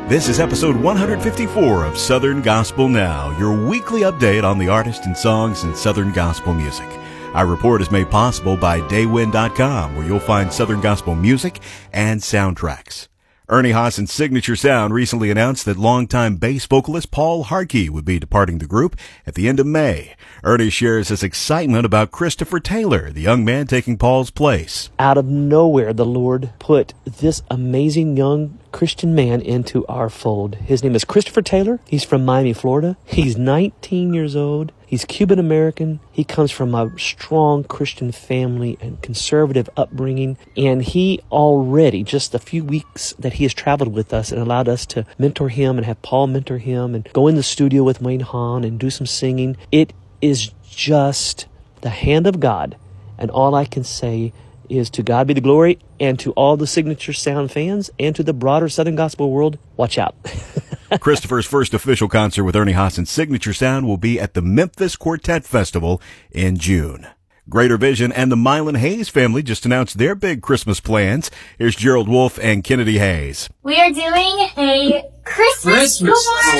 This is episode 154 of Southern Gospel Now, your weekly update on the artists and songs in Southern Gospel music. Our report is made possible by Daywin.com, where you'll find Southern Gospel music and soundtracks. Ernie Haassen's signature sound recently announced that longtime bass vocalist Paul Harkey would be departing the group at the end of May. Ernie shares his excitement about Christopher Taylor, the young man taking Paul's place. Out of nowhere, the Lord put this amazing young Christian man into our fold. His name is Christopher Taylor. He's from Miami, Florida. He's 19 years old. He's Cuban-American. He comes from a strong Christian family and conservative upbringing. And he already, just a few weeks that he has traveled with us and allowed us to mentor him and have Paul mentor him and go in the studio with Wayne Hahn and do some singing. It is just the hand of God. And all I can say is to God be the glory, and to all the Signature Sound fans and to the broader Southern Gospel world, watch out. Christopher's first official concert with Ernie Haassen's Signature Sound will be at the Memphis Quartet Festival in June. Greater Vision and the Mylan Hayes family just announced their big Christmas plans. Here's Gerald Wolfe and Kennedy Hayes. We are doing a Christmas tour.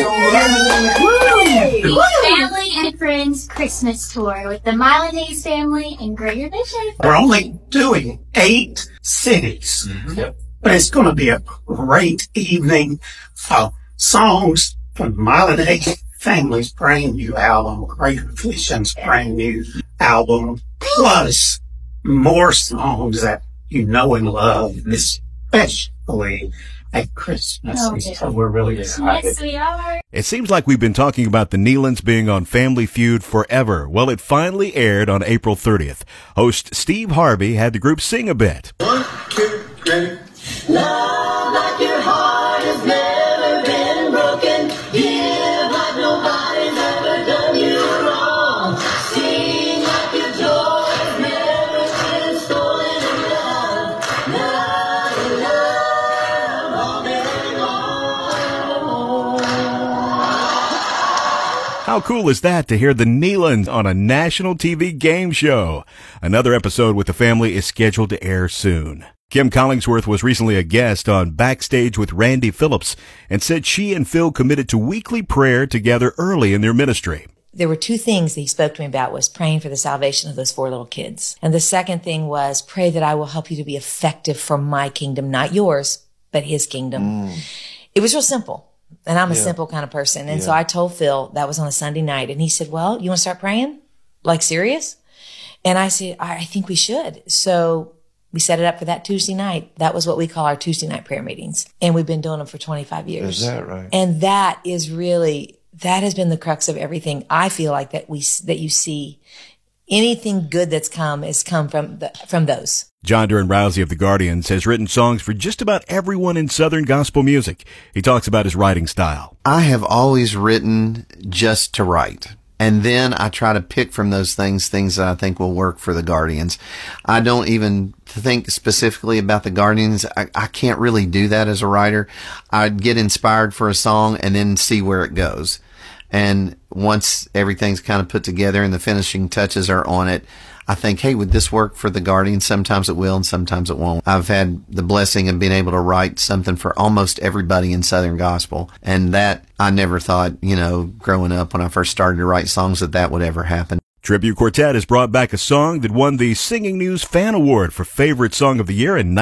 Family and Friends Christmas tour with the Mylan Hayes family and Greater Vision. We're only doing 8 cities, but it's going to be a great evening of songs from Mylan Hayes family's brand new album, Greater Vision's brand new album, plus more songs that you know and love, especially at Christmas. So we're really excited. Yes, we are. It seems like we've been talking about the Nealons being on Family Feud forever. Well, it finally aired on April 30th. Host Steve Harvey had the group sing a bit. 1, 2, 3. Love like your heart has never been broken. Give like nobody's ever done you wrong. Sing like your joy has never been stolen. Love, love, love, all day long. How cool is that to hear the Nealons on a national TV game show? Another episode with the family is scheduled to air soon. Kim Collingsworth was recently a guest on Backstage with Randy Phillips and said she and Phil committed to weekly prayer together early in their ministry. There were 2 things that he spoke to me about, was praying for the salvation of those 4 little kids. And the second thing was, pray that I will help you to be effective for my kingdom, not yours, but his kingdom. It was real simple. And I'm a simple kind of person. And so I told Phil, that was on a Sunday night, and he said, well, you want to start praying? Like serious? And I said, I think we should. So we set it up for that Tuesday night. That was what we call our Tuesday night prayer meetings. And we've been doing them for 25 years. Is that right? And that is really, that has been the crux of everything. I feel like that you see anything good that's come has come from those. John Duran Rousey of the Guardians has written songs for just about everyone in Southern Gospel music. He talks about his writing style. I have always written just to write. And then I try to pick from those things that I think will work for the Guardians. I don't even think specifically about the Guardians. I can't really do that as a writer. I'd get inspired for a song and then see where it goes. And once everything's kind of put together and the finishing touches are on it, I think, hey, would this work for the Guardians? Sometimes it will and sometimes it won't. I've had the blessing of being able to write something for almost everybody in Southern Gospel. And that, I never thought, growing up when I first started to write songs that would ever happen. Tribute Quartet has brought back a song that won the Singing News Fan Award for Favorite Song of the Year in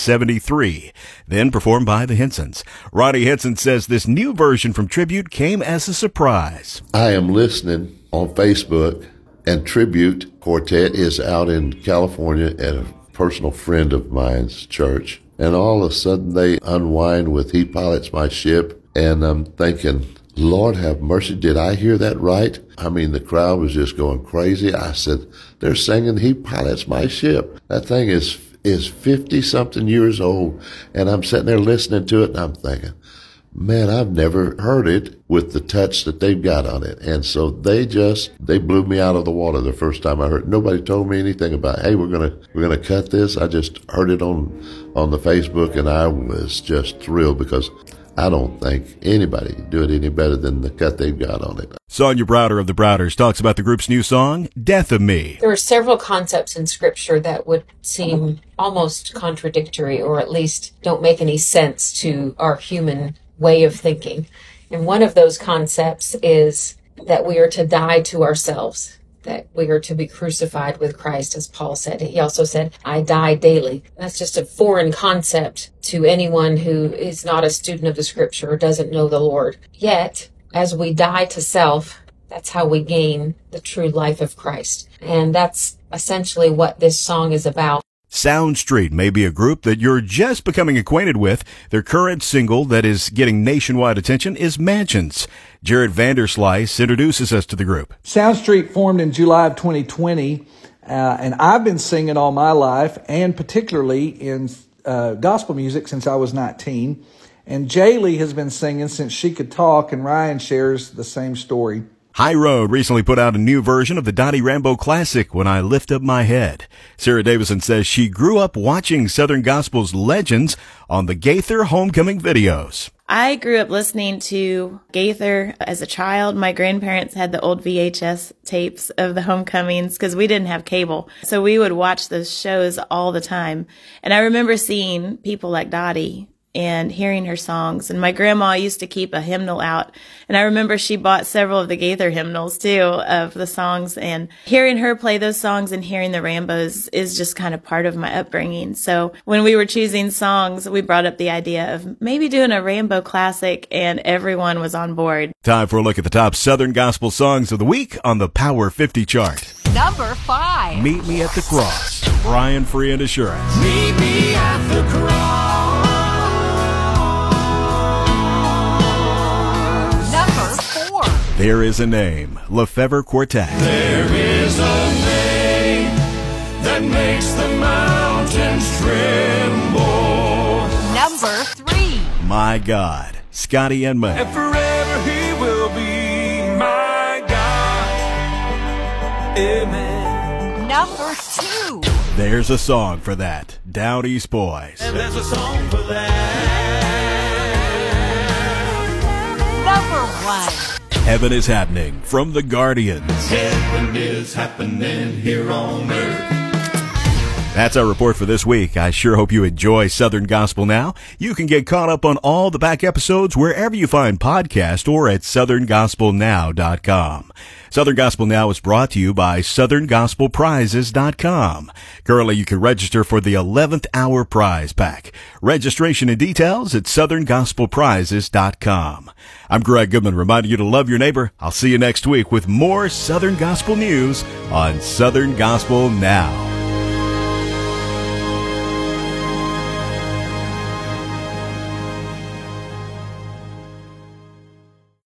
1973, then performed by the Hensons. Ronnie Henson says this new version from Tribute came as a surprise. I am listening on Facebook, and Tribute Quartet is out in California at a personal friend of mine's church. And all of a sudden they unwind with He Pilots My Ship. And I'm thinking, Lord have mercy, did I hear that right? I mean, the crowd was just going crazy. I said, they're singing He Pilots My Ship. That thing is 50-something years old. And I'm sitting there listening to it, and I'm thinking, man, I've never heard it with the touch that they've got on it. And so they blew me out of the water the first time I heard it. Nobody told me anything about, hey, we're gonna cut this. I just heard it on the Facebook, and I was just thrilled because I don't think anybody can do it any better than the cut they've got on it. Sonia Browder of the Browders talks about the group's new song, Death of Me. There are several concepts in Scripture that would seem almost contradictory, or at least don't make any sense to our human way of thinking. And one of those concepts is that we are to die to ourselves, that we are to be crucified with Christ, as Paul said. He also said, I die daily. That's just a foreign concept to anyone who is not a student of the scripture or doesn't know the Lord. Yet, as we die to self, that's how we gain the true life of Christ. And that's essentially what this song is about. Sound Street may be a group that you're just becoming acquainted with. Their current single that is getting nationwide attention is Mansions. Jared Vanderslice introduces us to the group. Sound Street formed in July of 2020, and I've been singing all my life, and particularly in gospel music since I was 19. And Jaylee has been singing since she could talk, and Ryan shares the same story. High Road recently put out a new version of the Dottie Rambo classic, When I Lift Up My Head. Sarah Davison says she grew up watching Southern Gospel's legends on the Gaither homecoming videos. I grew up listening to Gaither as a child. My grandparents had the old VHS tapes of the homecomings because we didn't have cable. So we would watch those shows all the time. And I remember seeing people like Dottie and hearing her songs. And my grandma used to keep a hymnal out. And I remember she bought several of the Gaither hymnals too of the songs. And hearing her play those songs and hearing the Rambos is just kind of part of my upbringing. So when we were choosing songs, we brought up the idea of maybe doing a Rambo classic, and everyone was on board. Time for a look at the top Southern Gospel songs of the week on the Power 50 chart. Number 5. Meet Me at the Cross, Brian Free and Assurance. Meet me at the cross. There Is a Name, Lefevre Quartet. There is a name that makes the mountains tremble. Number 3. My God, Scotty and May. And forever he will be my God. Amen. Number 2. There's a Song for That, Down East Boys. And there's a song for that. Number 1. Heaven is Happening, from the Guardians. Heaven is happening here on earth. That's our report for this week. I sure hope you enjoy Southern Gospel Now. You can get caught up on all the back episodes wherever you find podcasts or at southerngospelnow.com. Southern Gospel Now is brought to you by SouthernGospelPrizes.com. Currently, you can register for the 11th Hour Prize Pack. Registration and details at SouthernGospelPrizes.com. I'm Greg Goodman, reminding you to love your neighbor. I'll see you next week with more Southern Gospel news on Southern Gospel Now.